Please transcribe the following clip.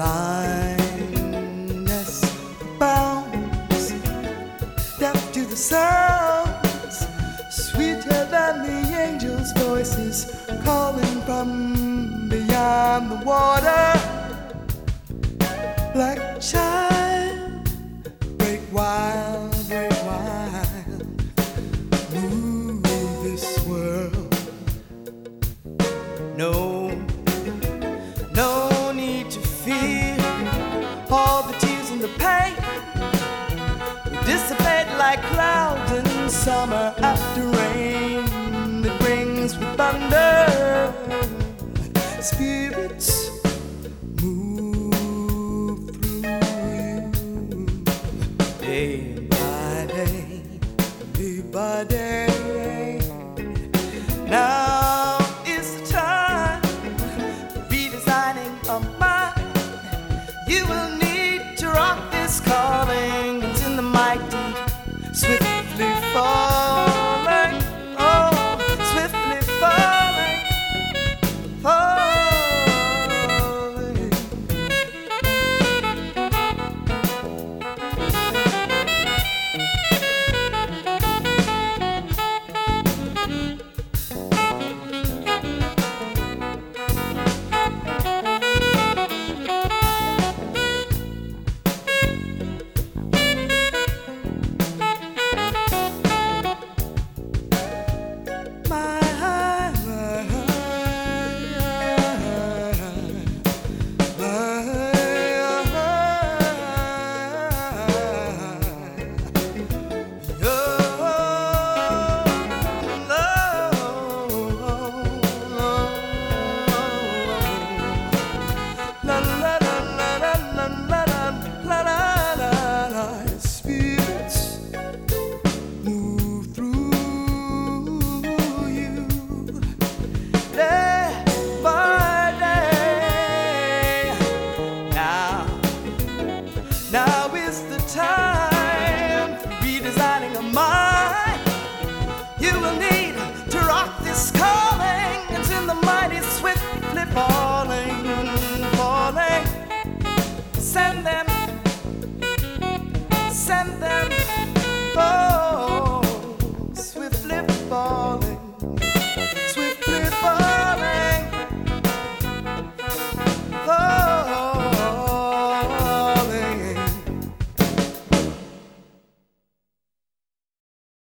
blindness bounds, deaf to the sounds, sweeter than the angels' voices calling from beyond the water. Like a child, break wild, move this world. No need to fear. All the tears and the pain will dissipate like clouds in summer after rain that brings with thunder. Spirits move through you day by day, day by day. Now is the time for redesigning a mind. You will need to rock this calling. It's in the mighty, swiftly falling, oh, swiftly falling, falling. Now is the time for redesigning a mind. You will need to rock this calling. It's in the mighty, swiftly falling, falling. Send them,